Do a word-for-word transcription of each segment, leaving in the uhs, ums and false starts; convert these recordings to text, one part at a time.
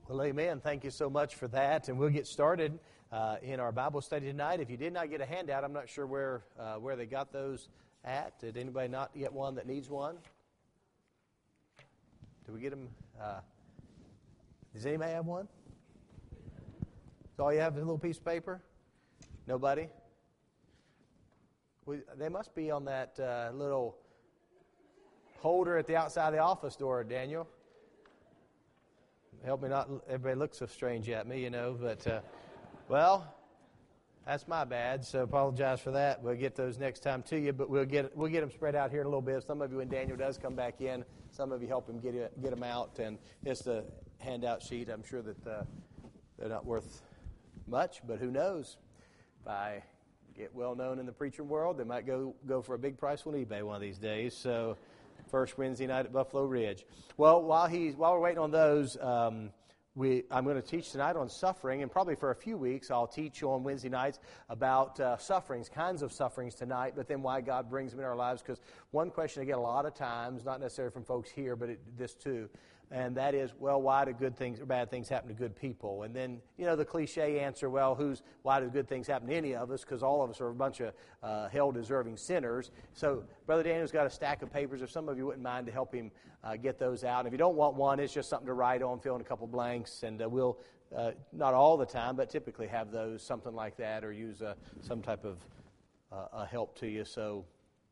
Well, amen. Thank you so much for that. And we'll get started uh, in our Bible study tonight. If you did not get a handout, I'm not sure where uh, where they got those at. Did anybody not get one that needs one? Did we get them? Uh, does anybody have one? Is all you have is a little piece of paper? Nobody? We, they must be on that uh, little holder at the outside of the office door, Daniel. Help me not, everybody looks so strange at me, you know, but, uh, well, that's my bad, so apologize for that. We'll get those next time to you, but we'll get we'll get them spread out here in a little bit. Some of you, when Daniel does come back in, some of you help him get it, get them out, and it's a handout sheet. I'm sure that uh, they're not worth much, but who knows? If I get well known in the preaching world, they might go, go for a big price on eBay one of these days, so... First Wednesday night at Buffalo Ridge. Well, while he's while we're waiting on those, um, we I'm going to teach tonight on suffering, and probably for a few weeks I'll teach you on Wednesday nights about uh, sufferings, kinds of sufferings tonight, but then why God brings them in our lives. Because one question I get a lot of times, not necessarily from folks here, but it, this too, and that is, well, why do good things or bad things happen to good people? And then, you know, the cliche answer, well, who's why do good things happen to any of us? Because all of us are a bunch of uh, hell-deserving sinners. So Brother Daniel's got a stack of papers. If some of you wouldn't mind to help him uh, get those out. And if you don't want one, it's just something to write on, fill in a couple blanks, and uh, we'll, uh, not all the time, but typically have those, something like that, or use uh, some type of uh, a help to you. So,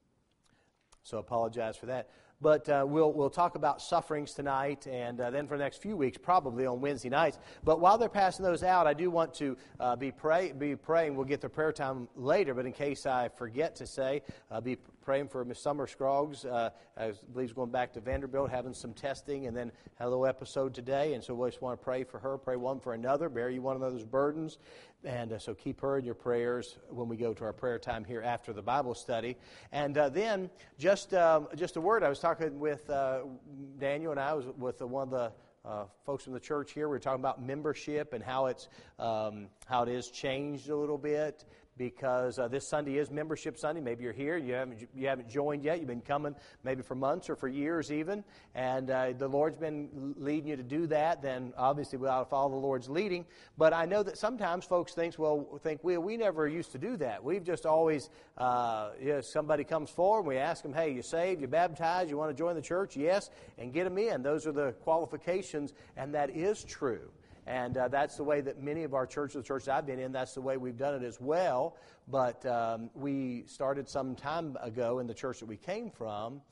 so apologize for that. But uh, we'll we'll talk about sufferings tonight, and uh, then for the next few weeks, probably on Wednesday nights. But while they're passing those out, I do want to uh, be pray be praying. We'll get the prayer time later, but in case I forget to say, uh, be praying for Miss Summer Scroggs. Uh, I believe she's going back to Vanderbilt, having some testing, and then had a little episode today. And so we just want to pray for her, pray one for another, bear you one another's burdens. And uh, so keep her in your prayers when we go to our prayer time here after the Bible study. And uh, then just um, just a word. I was talking with uh, Daniel, and I was with uh, one of the uh, folks from the church here. We were talking about membership and how it's um, how it is changed a little bit. Because uh, this Sunday is Membership Sunday. Maybe you're here, you haven't you haven't joined yet. You've been coming maybe for months or for years even, and uh, the Lord's been leading you to do that. Then obviously we ought to follow the Lord's leading. But I know that sometimes folks think, well, think we we never used to do that. We've just always, uh, you know, somebody comes forward and we ask them, hey, you saved, you baptized, you want to join the church? Yes, and get them in. Those are the qualifications, and that is true. And uh, that's the way that many of our churches, the churches I've been in, that's the way we've done it as well. But um, we started some time ago in the church that we came from,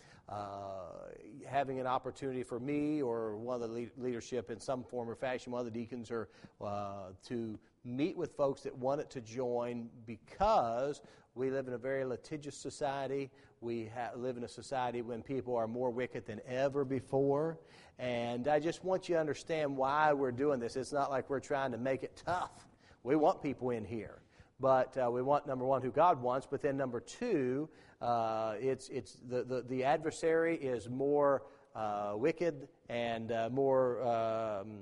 uh, having an opportunity for me or one of the le- leadership in some form or fashion, one of the deacons, or uh, to meet with folks that wanted to join, because we live in a very litigious society. We ha- live in a society when people are more wicked than ever before. And I just want you to understand why we're doing this. It's not like we're trying to make it tough. We want people in here. But uh, we want, number one, who God wants. But then number two, uh, it's it's the, the, the adversary is more uh, wicked and uh, more... Um,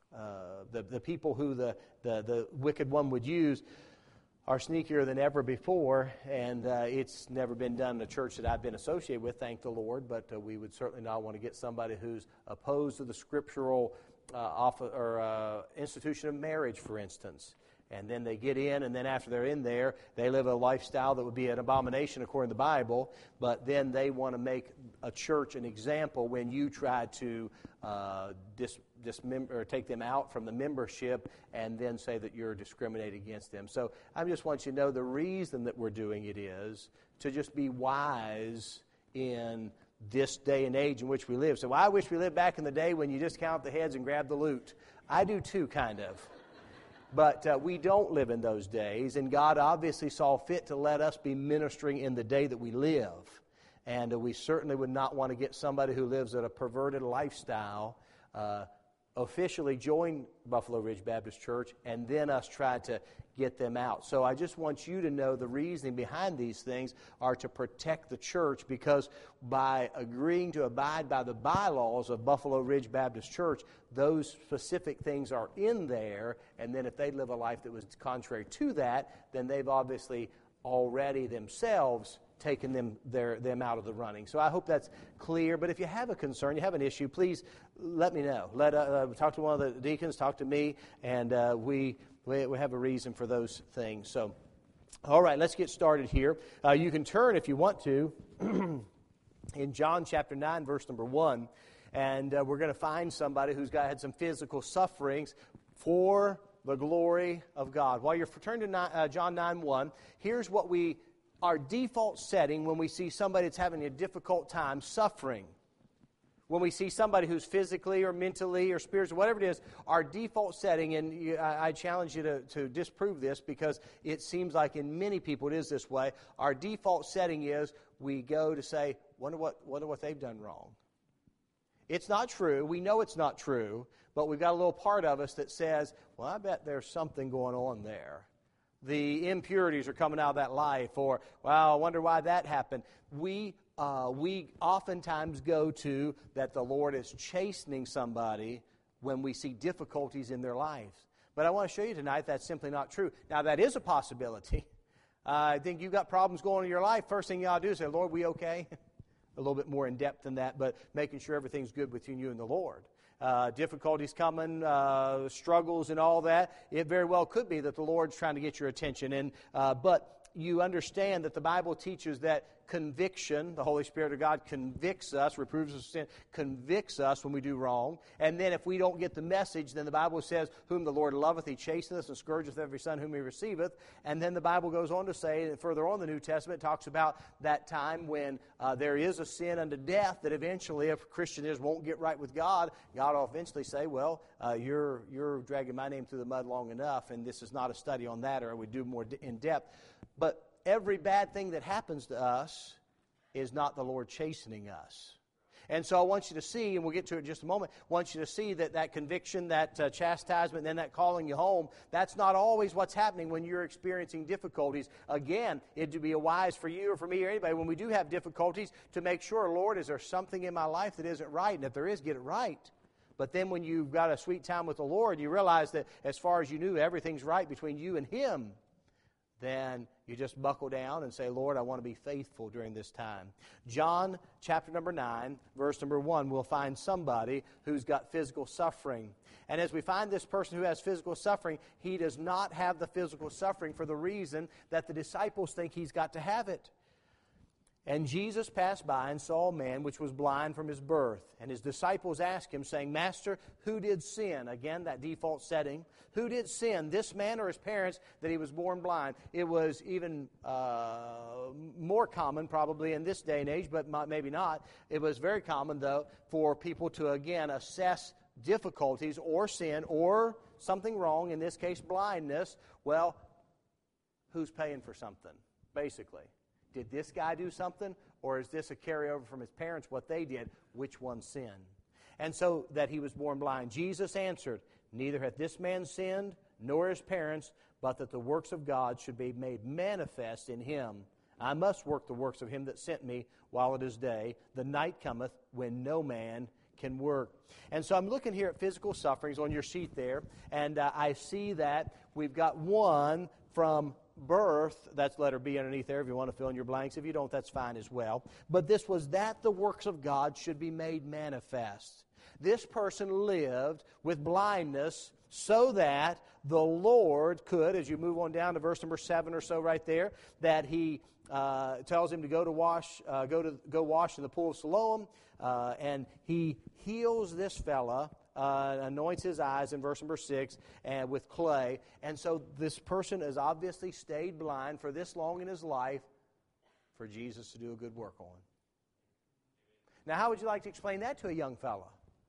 uh, the, the people who the, the, the wicked one would use are sneakier than ever before, and uh, it's never been done in a church that I've been associated with, thank the Lord, but uh, we would certainly not want to get somebody who's opposed to the scriptural uh, off or uh, institution of marriage, for instance. And then they get in, and then after they're in there, they live a lifestyle that would be an abomination according to the Bible, but then they want to make a church an example when you try to uh, dis, dismember, or take them out from the membership and then say that you're discriminating against them. So I just want you to know the reason that we're doing it is to just be wise in this day and age in which we live. So well, I wish we lived back in the day when you just count the heads and grab the loot. I do too, kind of. But uh, we don't live in those days, and God obviously saw fit to let us be ministering in the day that we live. And uh, we certainly would not want to get somebody who lives at a perverted lifestyle uh, officially join Buffalo Ridge Baptist Church, and then us try to get them out. So I just want you to know the reasoning behind these things are to protect the church, because by agreeing to abide by the bylaws of Buffalo Ridge Baptist Church, those specific things are in there, and then if they live a life that was contrary to that, then they've obviously already themselves taken them their, them out of the running. So I hope that's clear. But if you have a concern, you have an issue, please let me know. Let uh, uh, talk to one of the deacons, talk to me, and uh, we, we we have a reason for those things. So, all right, let's get started here. Uh, you can turn if you want to in John chapter nine, verse number one, and uh, we're going to find somebody who's got had some physical sufferings for the glory of God. While you're turning to nine, uh, John nine one, here's what we, our default setting when we see somebody that's having a difficult time suffering. When we see somebody who's physically or mentally or spiritually, whatever it is, our default setting, and you, I, I challenge you to, to disprove this because it seems like in many people it is this way, our default setting is we go to say, wonder what, wonder what they've done wrong. It's not true. We know it's not true, but we've got a little part of us that says, well, I bet there's something going on there. The impurities are coming out of that life, or, well, I wonder why that happened. We uh, we oftentimes go to that the Lord is chastening somebody when we see difficulties in their lives. But I want to show you tonight that's simply not true. Now, that is a possibility. Uh, I think you've got problems going in your life. First thing you ought to do is say, Lord, we okay? A little bit more in depth than that, but making sure everything's good between you and the Lord. Uh, difficulties coming, uh, struggles and all that, it very well could be that the Lord's trying to get your attention. And uh, but you understand that the Bible teaches that conviction, the Holy Spirit of God convicts us, reproves us of sin, convicts us when we do wrong. And then if we don't get the message, then the Bible says, whom the Lord loveth, he chasteneth and scourgeth every son whom he receiveth. And then the Bible goes on to say, and further on in the New Testament, talks about that time when uh, there is a sin unto death that eventually, if a Christian is, won't get right with God, God will eventually say, well, uh, you're, you're dragging my name through the mud long enough, and this is not a study on that, or we do more in depth. But every bad thing that happens to us is not the Lord chastening us. And so I want you to see, and we'll get to it in just a moment, I want you to see that that conviction, that uh, chastisement, and then that calling you home, that's not always what's happening when you're experiencing difficulties. Again, it would be wise for you or for me or anybody, when we do have difficulties, to make sure, Lord, is there something in my life that isn't right? And if there is, get it right. But then when you've got a sweet time with the Lord, you realize that as far as you knew, everything's right between you and Him. Then you just buckle down and say, Lord, I want to be faithful during this time. John chapter number nine, verse number one, we'll find somebody who's got physical suffering. And as we find this person who has physical suffering, he does not have the physical suffering for the reason that the disciples think he's got to have it. And Jesus passed by and saw a man which was blind from his birth. And his disciples asked him, saying, Master, who did sin? Again, that default setting. Who did sin, this man or his parents, that he was born blind? It was even uh, more common probably in this day and age, but maybe not. It was very common, though, for people to, again, assess difficulties or sin or something wrong, in this case, blindness. Well, who's paying for something, basically? Did this guy do something, or is this a carryover from his parents, what they did? Which one sinned? And so that he was born blind. Jesus answered, neither hath this man sinned, nor his parents, but that the works of God should be made manifest in him. I must work the works of him that sent me while it is day. The night cometh when no man can work. And so I'm looking here at physical sufferings on your sheet there, and uh, I see that we've got one from birth. That's letter B underneath there if you want to fill in your blanks. If you don't, that's fine as well. But this was that the works of God should be made manifest. This person lived with blindness so that the Lord could, as you move on down to verse number seven or so right there, that he uh, tells him to go to wash, uh, go to go wash in the pool of Siloam, uh, and he heals this fella. Uh, anoints his eyes in verse number six and with clay. And so this person has obviously stayed blind for this long in his life for Jesus to do a good work on. Now, how would you like to explain that to a young fella?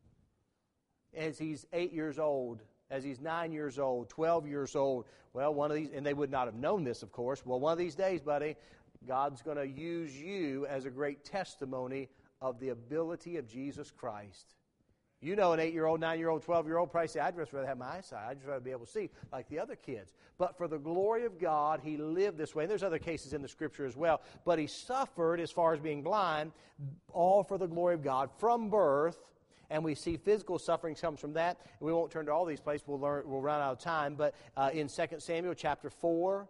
As he's eight years old, as he's nine years old, twelve years old. Well, one of these, and they would not have known this, of course. Well, one of these days, buddy, God's going to use you as a great testimony of the ability of Jesus Christ. You know, an eight-year-old, nine-year-old, twelve-year-old probably say, I'd just rather have my eyesight. I'd just rather be able to see like the other kids. But for the glory of God, he lived this way. And there's other cases in the Scripture as well. But he suffered as far as being blind, all for the glory of God from birth. And we see physical suffering comes from that. And we won't turn to all these places. We'll, learn, we'll run out of time. But uh, in Second Samuel chapter four,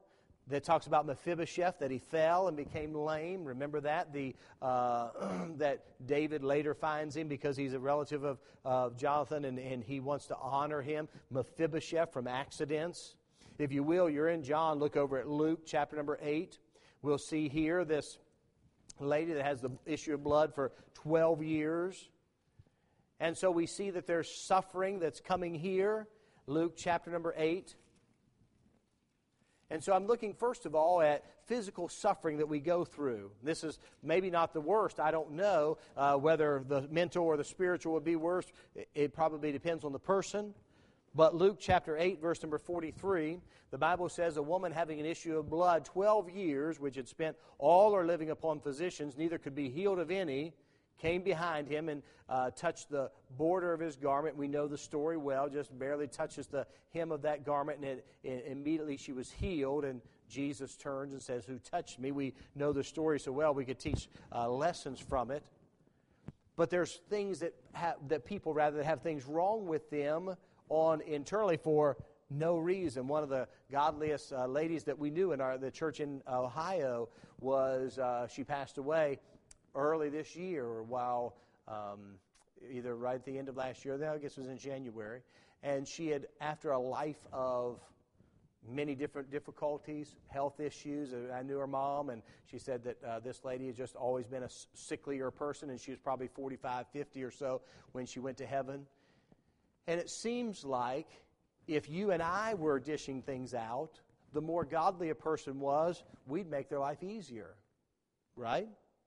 that talks about Mephibosheth, that he fell and became lame. Remember that? The uh, that David later finds him because he's a relative of uh, Jonathan, and, and he wants to honor him. Mephibosheth from accidents. If you will, you're in John. Look over at Luke chapter number eight. We'll see here this lady that has the issue of blood for twelve years. And so we see that there's suffering that's coming here. Luke chapter number eight. And so I'm looking, first of all, at physical suffering that we go through. This is maybe not the worst. I don't know uh, whether the mental or the spiritual would be worse. It, it probably depends on the person. But Luke chapter eight, verse number forty-three, the Bible says, a woman having an issue of blood twelve years, which had spent all her living upon physicians, neither could be healed of any, came behind him and uh, touched the border of his garment. We know the story well, just barely touches the hem of that garment, and it, it, immediately she was healed, and Jesus turns and says, who touched me? We know the story so well, we could teach uh, lessons from it. But there's things that have, that people rather have things wrong with them on internally for no reason. One of the godliest uh, ladies that we knew in our the church in Ohio was, uh, she passed away early this year, while um, either right at the end of last year, I guess it was in January, and she had, after a life of many different difficulties, health issues, I knew her mom, and she said that uh, this lady had just always been a sicklier person, and she was probably forty-five, fifty or so when she went to heaven. And it seems like if you and I were dishing things out, the more godly a person was, we'd make their life easier, right?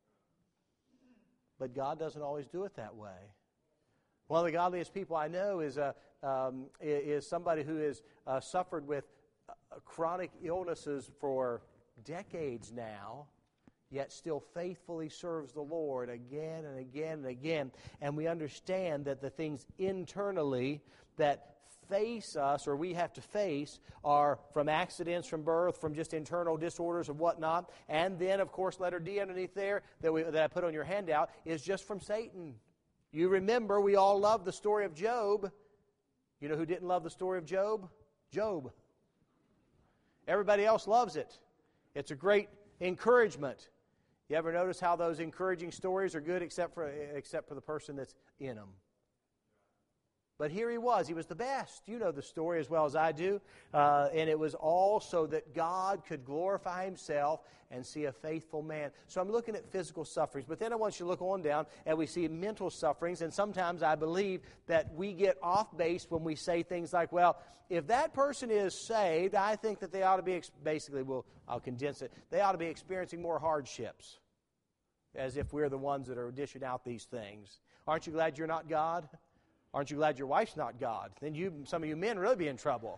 But God doesn't always do it that way. One of the godliest people I know is uh, um, is somebody who has uh, suffered with uh, chronic illnesses for decades now, yet still faithfully serves the Lord again and again and again. And we understand that the things internally that face us, or we have to face, are from accidents, from birth, from just internal disorders and whatnot. And then, of course, letter D underneath there that, we, that I put on your handout is just from Satan. You remember, we all love the story of Job. You know who didn't love the story of Job? Job. Everybody else loves it. It's a great encouragement. You ever notice how those encouraging stories are good except for except for the person that's in them? But here he was. He was the best. You know the story as well as I do. Uh, and it was all so that God could glorify Himself and see a faithful man. So I'm looking at physical sufferings. But then I want you to look on down and we see mental sufferings. And sometimes I believe that we get off base when we say things like, well, if that person is saved, I think that they ought to be, ex- basically, well, I'll condense it, they ought to be experiencing more hardships. As if we're the ones that are dishing out these things. Aren't you glad you're not God? Aren't you glad your wife's not God? Then you, some of you men really be in trouble.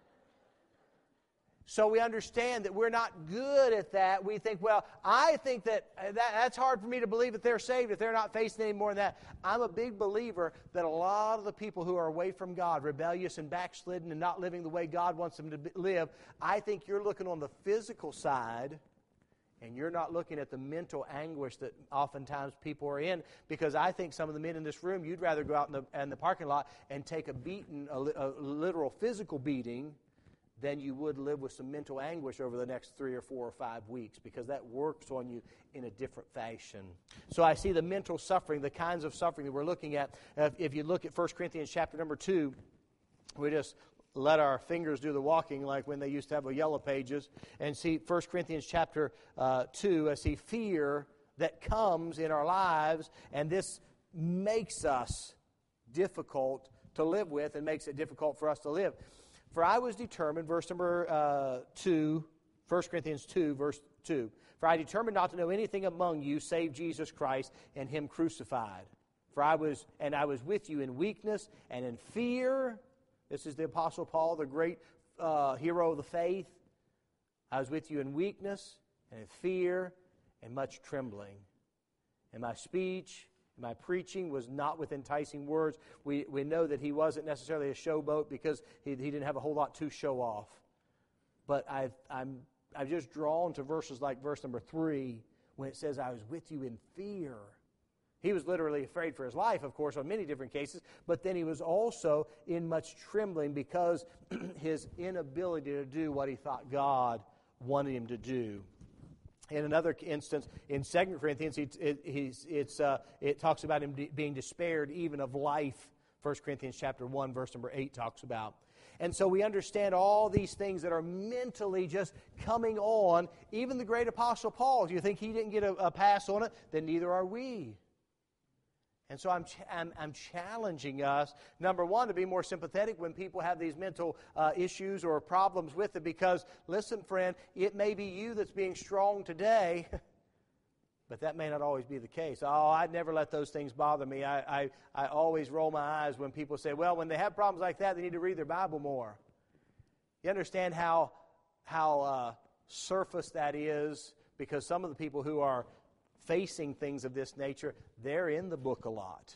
So we understand that we're not good at that. We think, well, I think that, that that's hard for me to believe that they're saved if they're not facing any more than that. I'm a big believer that a lot of the people who are away from God, rebellious and backslidden and not living the way God wants them to live, I think you're looking on the physical side and you're not looking at the mental anguish that oftentimes people are in, because I think some of the men in this room, you'd rather go out in the, in the parking lot and take a beating, a, a literal physical beating, than you would live with some mental anguish over the next three or four or five weeks, because that works on you in a different fashion. So I see the mental suffering, the kinds of suffering that we're looking at. If, if you look at First Corinthians chapter number two, we just let our fingers do the walking like when they used to have the yellow pages, and see First Corinthians chapter uh, two, I see fear that comes in our lives, and this makes us difficult to live with and makes it difficult for us to live. For I was determined, verse number uh, two, First Corinthians two, verse two, for I determined not to know anything among you save Jesus Christ and Him crucified. For I was, and I was with you in weakness and in fear. This is the Apostle Paul, the great uh, hero of the faith. I was with you in weakness and in fear and much trembling. And my speech, my preaching was not with enticing words. We we know that he wasn't necessarily a showboat because he, he didn't have a whole lot to show off. But I've, I'm, I've just drawn to verses like verse number three when it says, I was with you in fear. He was literally afraid for his life, of course, on many different cases, but then he was also in much trembling because his inability to do what he thought God wanted him to do. In another instance, in Second Corinthians, it, it, he's, it's, uh, it talks about him de- being despaired even of life. First Corinthians chapter one, verse number eight talks about. And so we understand all these things that are mentally just coming on. Even the great Apostle Paul, if you think he didn't get a, a pass on it, then neither are we. And so I'm, ch- I'm, I'm challenging us, number one, to be more sympathetic when people have these mental uh, issues or problems with it. Because, listen, friend, it may be you that's being strong today, but that may not always be the case. Oh, I'd never let those things bother me. I, I, I always roll my eyes when people say, well, when they have problems like that, they need to read their Bible more. You understand how, how uh, surface that is? Because some of the people who are facing things of this nature, they're in the book a lot.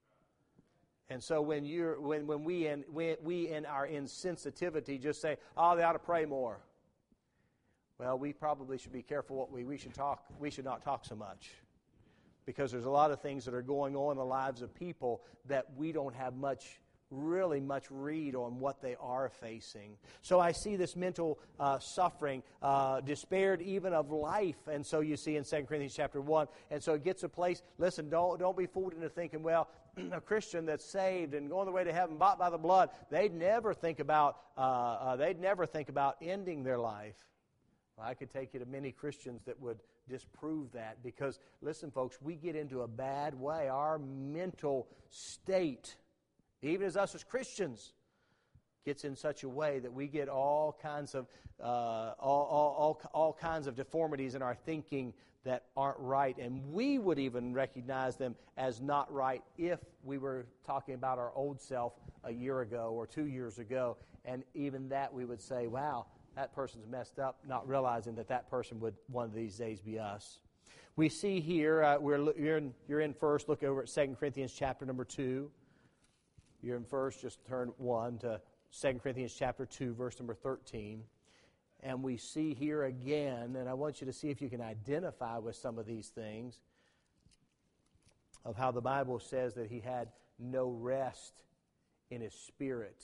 And so when you're when when we in when we in our insensitivity just say, oh, they ought to pray more. Well, we probably should be careful what we we should talk we should not talk so much. Because there's a lot of things that are going on in the lives of people that we don't have much really much read on what they are facing. So I see this mental uh, suffering, uh, despaired even of life. And so you see in Second Corinthians chapter one. And so it gets a place, listen, don't, don't be fooled into thinking, well, a Christian that's saved and going the way to heaven, bought by the blood, they'd never think about, uh, uh, they'd never think about ending their life. Well, I could take you to many Christians that would disprove that because, listen, folks, we get into a bad way. Our mental state, even as us as Christians, gets in such a way that we get all kinds of uh, all, all, all, all kinds of deformities in our thinking that aren't right, and we would even recognize them as not right if we were talking about our old self a year ago or two years ago, and even that we would say, wow, that person's messed up, not realizing that that person would one of these days be us. We see here, uh, we're you're in, you're in first, look over at Second Corinthians chapter number two. You're in first, just turn one to Second Corinthians chapter two, verse number thirteen. And we see here again, and I want you to see if you can identify with some of these things, of how the Bible says that he had no rest in his spirit.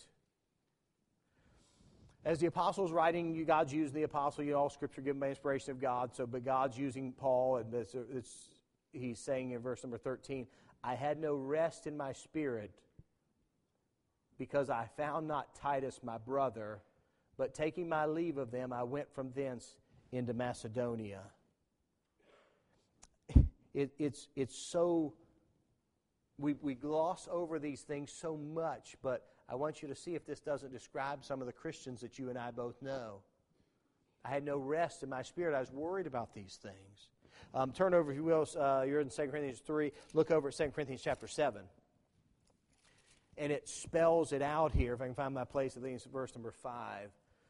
As the apostle's writing, God's using the apostle, you know, all Scripture given by inspiration of God, so but God's using Paul, and it's, it's, he's saying in verse number thirteen, I had no rest in my spirit, because I found not Titus my brother, but taking my leave of them, I went from thence into Macedonia. It, it's, it's so, we, we gloss over these things so much, but I want you to see if this doesn't describe some of the Christians that you and I both know. I had no rest in my spirit. I was worried about these things. Um, turn over, if you will, uh, you're in Second Corinthians three. Look over at Second Corinthians chapter seven. And it spells it out here. If I can find my place, I think it's verse number five.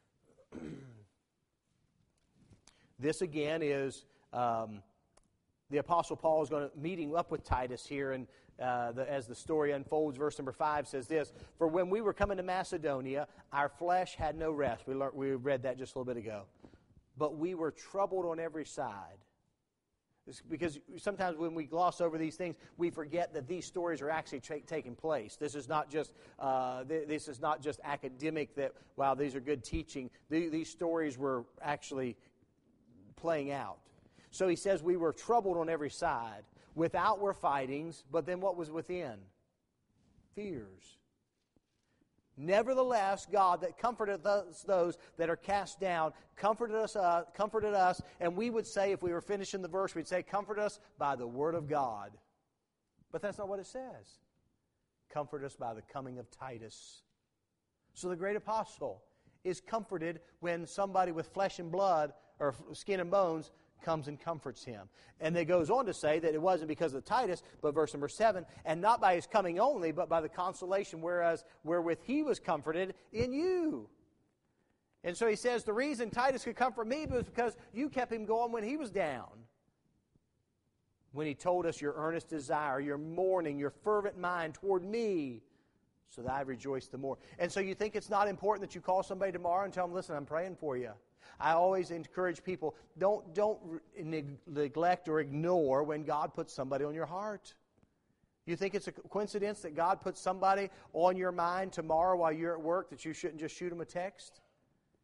This again is um, the Apostle Paul is going to meeting up with Titus here, and uh, the, as the story unfolds, verse number five says this: For when we were coming to Macedonia, our flesh had no rest. We learned, we read that just a little bit ago, but we were troubled on every side. It's because sometimes when we gloss over these things, we forget that these stories are actually tra- taking place. This is not just uh, th- this is not just academic. That wow, these are good teaching. Th- these stories were actually playing out. So he says we were troubled on every side. Without were fightings, but then what was within? Fears. Nevertheless, God that comforted us, those that are cast down, comforted us, uh, comforted us, and we would say, if we were finishing the verse, we'd say, comfort us by the word of God. But that's not what it says. Comfort us by the coming of Titus. So the great apostle is comforted when somebody with flesh and blood, or skin and bones, comes and comforts him. And it goes on to say that it wasn't because of Titus, but verse number seven, and not by his coming only, but by the consolation whereas wherewith he was comforted in you. And so he says the reason Titus could comfort me was because you kept him going when he was down. When he told us your earnest desire, your mourning, your fervent mind toward me, so that I rejoice the more. And so you think it's not important that you call somebody tomorrow and tell them, listen, I'm praying for you. I always encourage people, don't, don't neglect or ignore when God puts somebody on your heart. You think it's a coincidence that God puts somebody on your mind tomorrow while you're at work that you shouldn't just shoot them a text?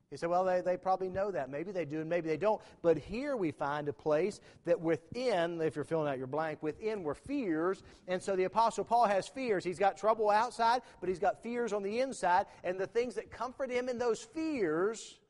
You say, well, they, they probably know that. Maybe they do and maybe they don't. But here we find a place that within, if you're filling out your blank, within were fears. And so the Apostle Paul has fears. He's got trouble outside, but he's got fears on the inside. And the things that comfort him in those fears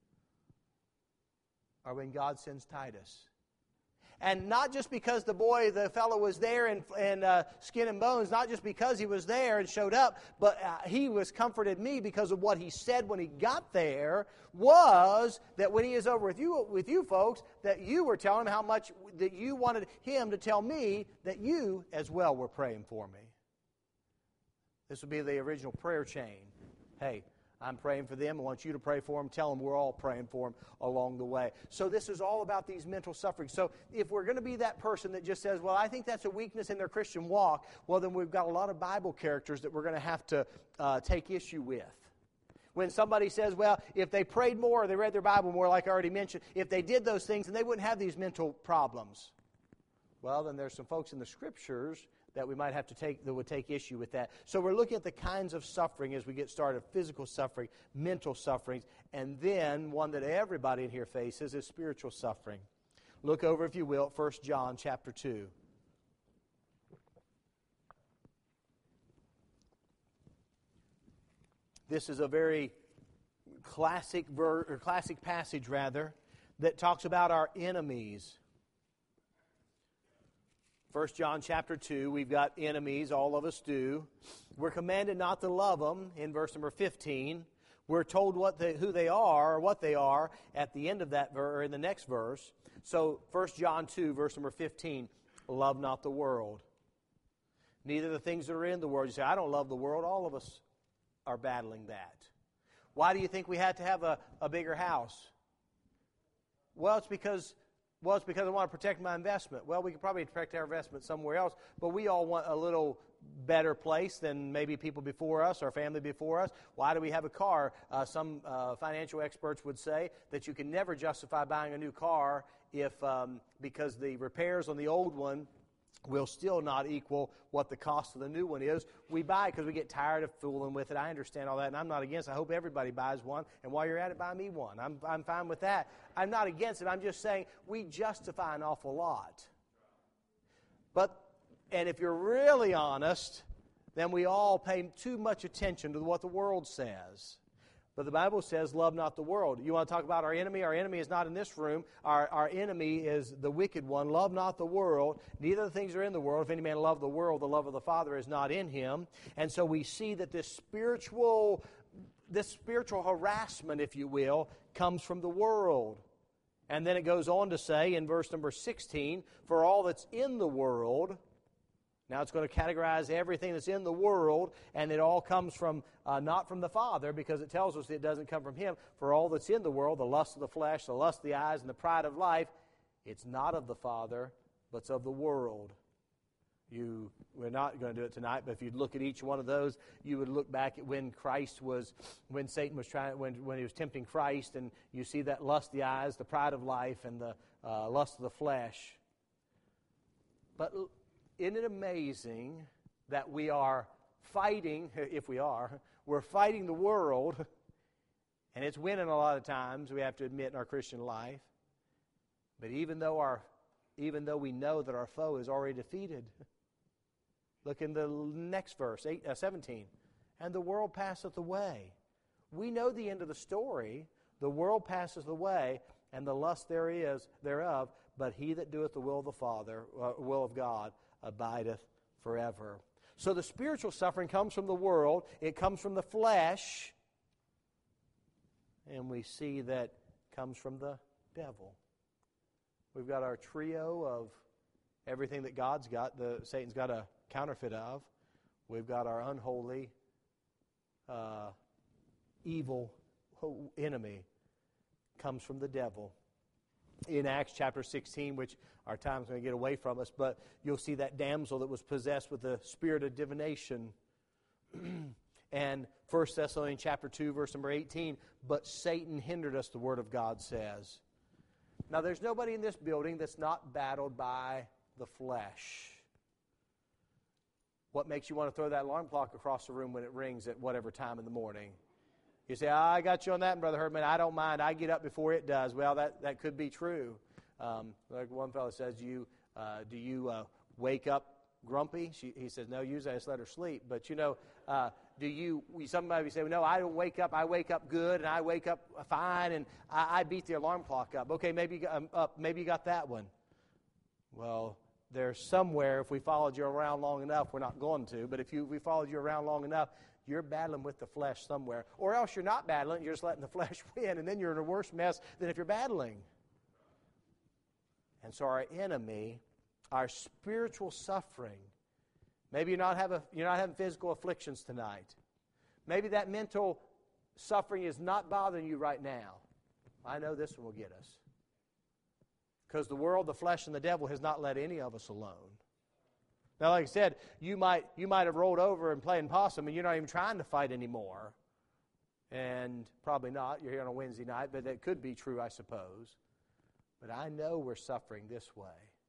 are when God sends Titus. And not just because the boy, the fellow was there in, in uh, skin and bones, not just because he was there and showed up, but uh, he was comforted me because of what he said when he got there, was that when he is over with you, with you folks, that you were telling him how much that you wanted him to tell me that you as well were praying for me. This would be the original prayer chain. Hey, I'm praying for them. I want you to pray for them. Tell them we're all praying for them along the way. So this is all about these mental sufferings. So if we're going to be that person that just says, well, I think that's a weakness in their Christian walk, well, then we've got a lot of Bible characters that we're going to have to uh, take issue with. When somebody says, well, if they prayed more or they read their Bible more, like I already mentioned, if they did those things, then they wouldn't have these mental problems. Well, then there's some folks in the Scriptures that we might have to take, that would take issue with that. So we're looking at the kinds of suffering as we get started: physical suffering, mental sufferings, and then one that everybody in here faces is spiritual suffering. Look over, if you will, at First John chapter two. This is a very classic ver- or classic passage, rather, that talks about our enemies. First John chapter two, we've got enemies, all of us do. We're commanded not to love them in verse number fifteen. We're told what they, who they are, or what they are, at the end of that verse, or in the next verse. So First John two, verse number fifteen, love not the world, neither the things that are in the world. You say, I don't love the world. All of us are battling that. Why do you think we had to have a, a bigger house? Well, it's because... Well, it's because I want to protect my investment. Well, we could probably protect our investment somewhere else, but we all want a little better place than maybe people before us, our family before us. Why do we have a car? Uh, some uh, financial experts would say that you can never justify buying a new car if um, because the repairs on the old one will still not equal what the cost of the new one is. We buy because we get tired of fooling with it. I understand all that, and I'm not against it. I hope everybody buys one, and while you're at it, buy me one. I'm, I'm fine with that. I'm not against it. I'm just saying we justify an awful lot. But, and if you're really honest, then we all pay too much attention to what the world says. But the Bible says, love not the world. You want to talk about our enemy? Our enemy is not in this room. Our, our enemy is the wicked one. Love not the world, neither the things that are in the world. If any man love the world, the love of the Father is not in him. And so we see that this spiritual, this spiritual harassment, if you will, comes from the world. And then it goes on to say in verse number sixteen, for all that's in the world... Now it's going to categorize everything that's in the world, and it all comes from, uh, not from the Father, because it tells us it doesn't come from Him. For all that's in the world, the lust of the flesh, the lust of the eyes, and the pride of life, it's not of the Father, but it's of the world. You, we're not going to do it tonight, but if you'd look at each one of those, you would look back at when Christ was, when Satan was trying, when, when he was tempting Christ, and you see that lust of the eyes, the pride of life, and the uh, lust of the flesh. But isn't it amazing that we are fighting, if we are, we're fighting the world, and it's winning a lot of times, we have to admit, in our Christian life. But even though our, even though we know that our foe is already defeated, look in the next verse, eight, uh, seventeen. And the world passeth away. We know the end of the story. The world passeth away, and the lust there is thereof, but he that doeth the will of the Father, uh, will of God, abideth forever. So the spiritual suffering comes from the world. It comes from the flesh. And we see that comes from the devil. We've got our trio of everything that God's got, the Satan's got a counterfeit of. We've got our unholy, uh, evil enemy. Comes from the devil. In Acts chapter sixteen, which our time's going to get away from us, but you'll see that damsel that was possessed with the spirit of divination. And First Thessalonians chapter two, verse number eighteen, but Satan hindered us, the Word of God says. Now, there's nobody in this building that's not battled by the flesh. What makes you want to throw that alarm clock across the room when it rings at whatever time in the morning? You say, oh, I got you on that, Brother Herdman. I don't mind. I get up before it does. Well, that, that could be true. Um, like one fellow says, do you, uh, do you uh, wake up grumpy? She, he says, no, usually I just let her sleep. But, you know, uh, do you, somebody say, well, no, I don't wake up. I wake up good, and I wake up fine, and I, I beat the alarm clock up. Okay, maybe you got, um, up, maybe you got that one. Well, there's somewhere, if we followed you around long enough, we're not going to, but if, you, if we followed you around long enough, you're battling with the flesh somewhere. Or else you're not battling, you're just letting the flesh win, and then you're in a worse mess than if you're battling. And so our enemy, our spiritual suffering, maybe you're not, have a, you're not having physical afflictions tonight. Maybe that mental suffering is not bothering you right now. I know this one will get us. Because the world, the flesh, and the devil has not let any of us alone. Now, like I said, you might you might have rolled over and playing possum, and you're not even trying to fight anymore. And probably not. You're here on a Wednesday night, but that could be true, I suppose. But I know we're suffering this way.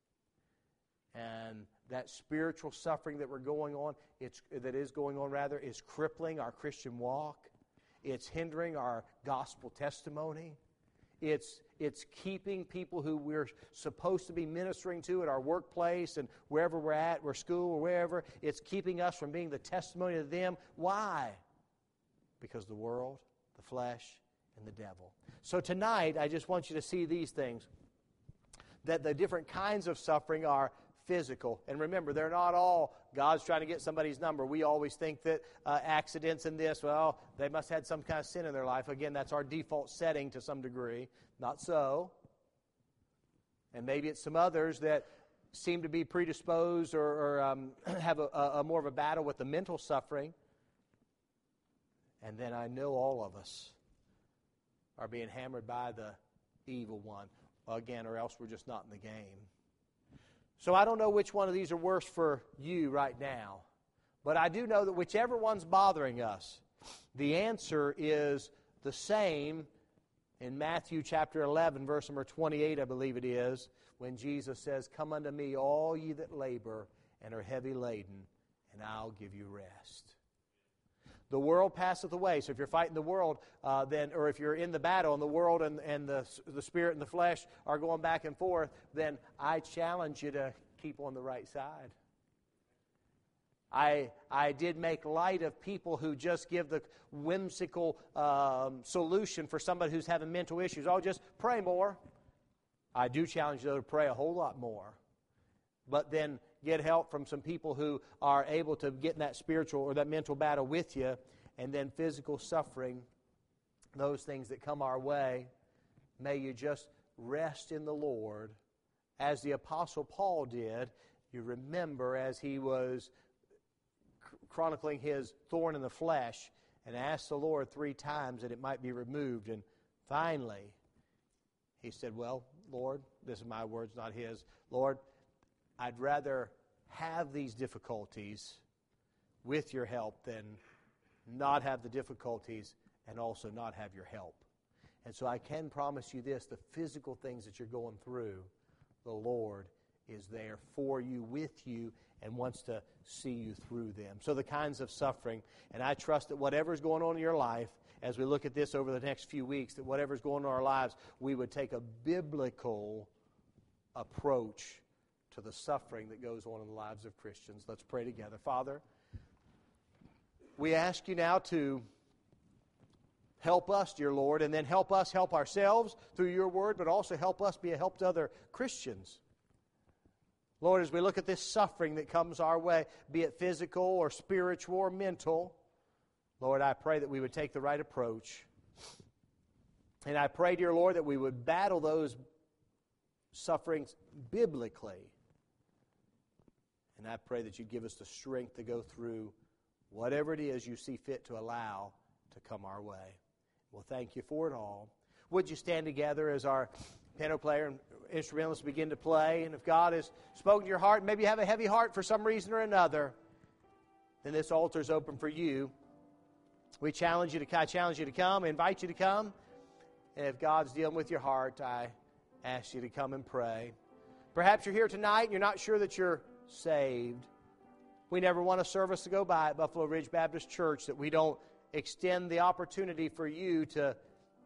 And that spiritual suffering that we're going on, it's, that is going on rather, is crippling our Christian walk. It's hindering our gospel testimony. It's, it's keeping people who we're supposed to be ministering to at our workplace and wherever we're at, we're school or wherever. It's keeping us from being the testimony to them. Why? Because the world, the flesh, and the devil. So tonight, I just want you to see these things. That the different kinds of suffering are physical. And remember, they're not all God's trying to get somebody's number. We always think that uh, accidents and this, well, they must have had some kind of sin in their life. Again, that's our default setting to some degree. Not so. And maybe it's some others that seem to be predisposed or, or um, have a, a, a more of a battle with the mental suffering. And then I know all of us are being hammered by the evil one. Again, or else we're just not in the game. So I don't know which one of these are worse for you right now. But I do know that whichever one's bothering us, the answer is the same in Matthew chapter eleven, verse number twenty-eight, I believe it is, when Jesus says, "Come unto me, all ye that labor and are heavy laden, and I'll give you rest." The world passeth away. So if you're fighting the world, uh, then, or if you're in the battle and the world and, and the, the spirit and the flesh are going back and forth, then I challenge you to keep on the right side. I, I did make light of people who just give the whimsical um, solution for somebody who's having mental issues. Oh, just pray more. I do challenge you to pray a whole lot more. But then get help from some people who are able to get in that spiritual or that mental battle with you. And then physical suffering, those things that come our way, may you just rest in the Lord. As the Apostle Paul did, you remember as he was chronicling his thorn in the flesh and asked the Lord three times that it might be removed. And finally, he said, well, Lord, this is my words, not his. Lord, I'd rather have these difficulties with your help than not have the difficulties and also not have your help. And so I can promise you this, the physical things that you're going through, the Lord is there for you, with you, and wants to see you through them. So the kinds of suffering, and I trust that whatever's going on in your life, as we look at this over the next few weeks, that whatever's going on in our lives, we would take a biblical approach to the suffering that goes on in the lives of Christians. Let's pray together. Father, we ask you now to help us, dear Lord, and then help us help ourselves through your word, but also help us be a help to other Christians. Lord, as we look at this suffering that comes our way, be it physical or spiritual or mental, Lord, I pray that we would take the right approach. And I pray, dear Lord, that we would battle those sufferings biblically. And I pray that you'd give us the strength to go through whatever it is you see fit to allow to come our way. Well, thank you for it all. Would you stand together as our piano player and instrumentalists begin to play? And if God has spoken to your heart, maybe you have a heavy heart for some reason or another, then this altar is open for you. We challenge you to, I challenge you to come, invite you to come. And if God's dealing with your heart, I ask you to come and pray. Perhaps you're here tonight and you're not sure that you're saved. We never want a service to go by at Buffalo Ridge Baptist Church that we don't extend the opportunity for you to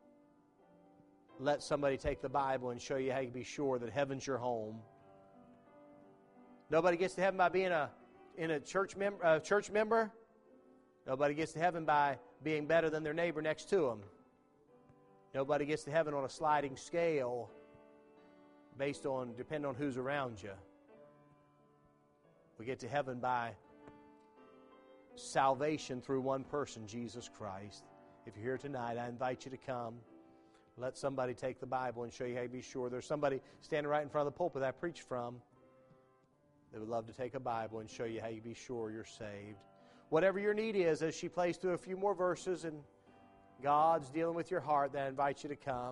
let somebody take the Bible and show you how you can be sure that heaven's your home. Nobody gets to heaven by being a in a church member. Uh, church member. Nobody gets to heaven by being better than their neighbor next to them. Nobody gets to heaven on a sliding scale based on, depending on who's around you. We get to heaven by salvation through one person, Jesus Christ. If you're here tonight, I invite you to come. Let somebody take the Bible and show you how to be sure. There's somebody standing right in front of the pulpit that I preached from. They would love to take a Bible and show you how you be sure you're saved. Whatever your need is, as she plays through a few more verses and God's dealing with your heart, then I invite you to come.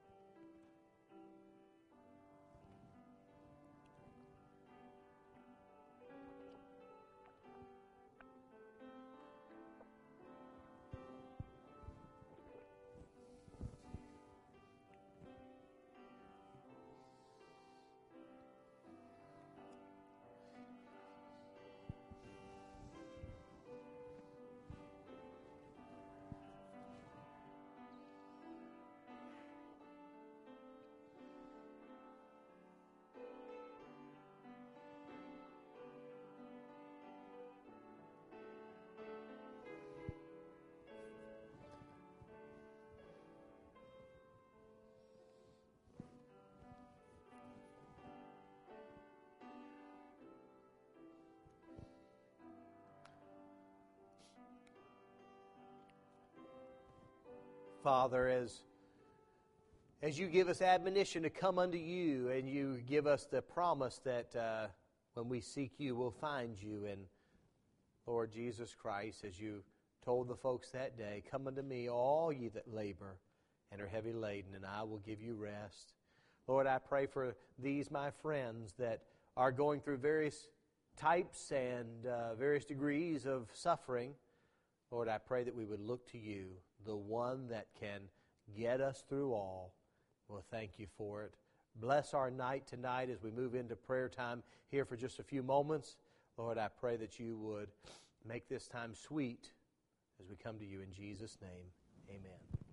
Father, as, as you give us admonition to come unto you, and you give us the promise that uh, when we seek you, we'll find you. And Lord Jesus Christ, as you told the folks that day, come unto me, all ye that labor and are heavy laden, and I will give you rest. Lord, I pray for these, my friends, that are going through various types and uh, various degrees of suffering. Lord, I pray that we would look to you, the one that can get us through all. Well, thank you for it. Bless our night tonight as we move into prayer time here for just a few moments. Lord, I pray that you would make this time sweet as we come to you in Jesus' name. Amen.